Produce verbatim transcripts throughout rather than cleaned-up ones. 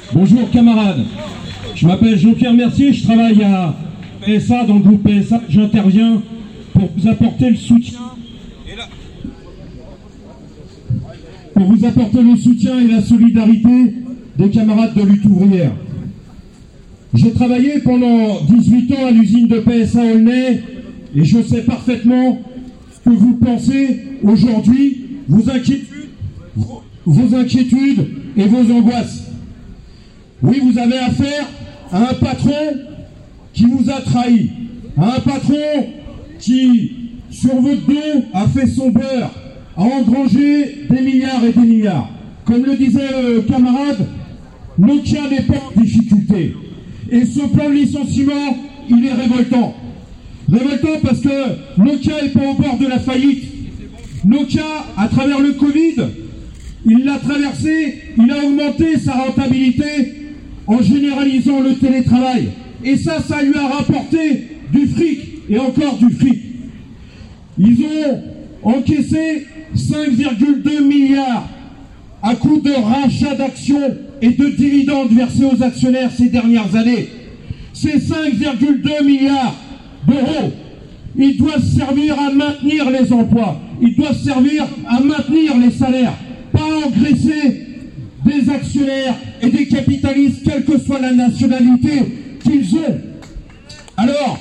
Bonjour camarades, je m'appelle Jean-Pierre Mercier, je travaille à P S A, dans le groupe P S A. J'interviens pour vous apporter le soutien pour vous apporter le soutien et la solidarité des camarades de lutte ouvrière. J'ai travaillé pendant dix-huit ans à l'usine de P S A Aulnay et je sais parfaitement ce que vous pensez aujourd'hui, vos inquiétudes, vos inquiétudes et vos angoisses. Oui, vous avez affaire à un patron qui vous a trahi, à un patron qui, sur votre dos, a fait son beurre, a engrangé des milliards et des milliards. Comme le disait le camarade, Nokia n'est pas en difficulté. Et ce plan de licenciement, il est révoltant. Révoltant parce que Nokia n'est pas au bord de la faillite. Nokia, à travers le Covid, il l'a traversé, il a augmenté sa rentabilité en généralisant le télétravail. Et ça, ça lui a rapporté du fric, et encore du fric. Ils ont encaissé cinq virgule deux milliards à coup de rachat d'actions et de dividendes versés aux actionnaires ces dernières années. Ces cinq virgule deux milliards d'euros, ils doivent servir à maintenir les emplois, ils doivent servir à maintenir les salaires, pas engraisser des actionnaires et des capitalistes, quelle que soit la nationalité qu'ils ont. Alors,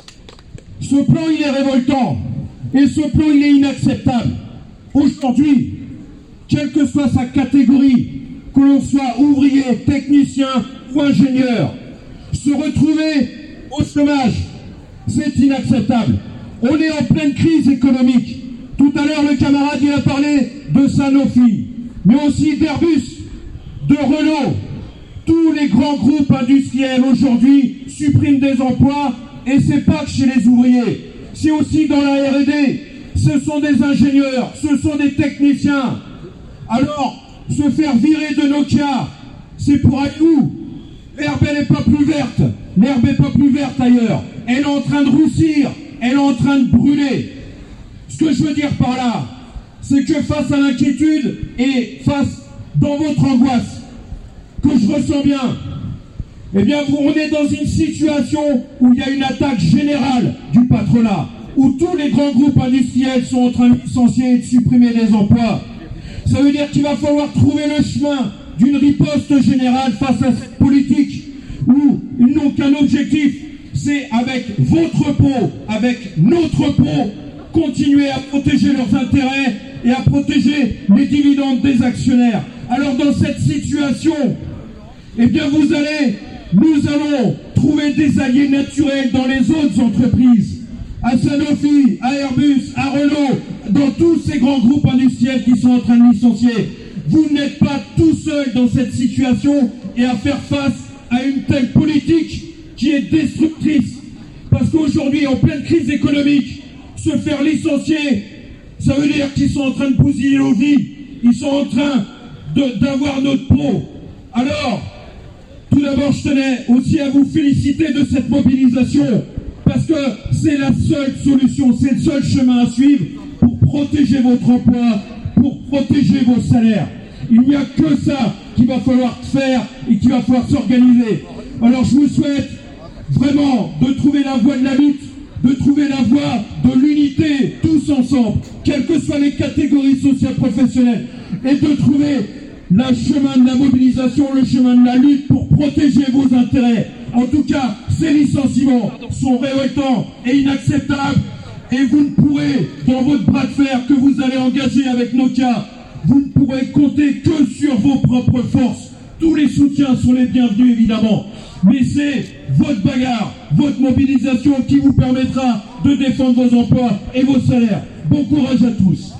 ce plan, il est révoltant, et ce plan, il est inacceptable. Aujourd'hui, quelle que soit sa catégorie, que l'on soit ouvrier, technicien ou ingénieur, se retrouver au chômage, c'est inacceptable. On est en pleine crise économique. Tout à l'heure, le camarade, il a parlé de Sanofi, mais aussi d'Airbus, de Renault. Tous les grands groupes industriels aujourd'hui suppriment des emplois, et c'est pas que chez les ouvriers, c'est aussi dans la R et D. Ce sont des ingénieurs, ce sont des techniciens. Alors, se faire virer de Nokia, c'est pour aller où? L'herbe, elle n'est pas plus verte. L'herbe n'est pas plus verte ailleurs. Elle est en train de roussir, elle est en train de brûler. Ce que je veux dire par là, c'est que face à l'inquiétude et face dans votre angoisse, que je ressens bien, eh bien, on est dans une situation où il y a une attaque générale du patronat, où tous les grands groupes industriels sont en train de licencier et de supprimer des emplois. Ça veut dire qu'il va falloir trouver le chemin d'une riposte générale face à cette politique où ils n'ont qu'un objectif, c'est avec votre peau, avec notre peau, continuer à protéger leurs intérêts et à protéger les dividendes des actionnaires. Alors dans cette situation, eh bien vous allez, nous allons trouver des alliés naturels dans les autres entreprises, à Sanofi, à Airbus, à Renault, dans tous ces grands groupes industriels qui sont en train de licencier. Vous n'êtes pas tout seul dans cette situation et à faire face à une telle politique qui est destructrice. Parce qu'aujourd'hui, en pleine crise économique, se faire licencier, ça veut dire qu'ils sont en train de bousiller nos vies. Ils sont en train d'avoir notre peau. Alors, tout d'abord, je tenais aussi à vous féliciter de cette mobilisation, parce que c'est la seule solution, c'est le seul chemin à suivre pour protéger votre emploi, pour protéger vos salaires. Il n'y a que ça qu'il va falloir faire et qu'il va falloir s'organiser. Alors je vous souhaite vraiment de trouver la voie de la lutte, de trouver la voie de l'unité, tous ensemble, quelles que soient les catégories sociales professionnelles, et de trouver le chemin de la mobilisation, le chemin de la lutte pour protéger vos intérêts. En tout cas, ces licenciements sont révoltants et inacceptables, et vous ne pourrez, dans votre bras de fer que vous allez engager avec Nokia, vous ne pourrez compter que sur vos propres forces. Tous les soutiens sont les bienvenus, évidemment. Mais c'est votre bagarre, votre mobilisation qui vous permettra de défendre vos emplois et vos salaires. Bon courage à tous.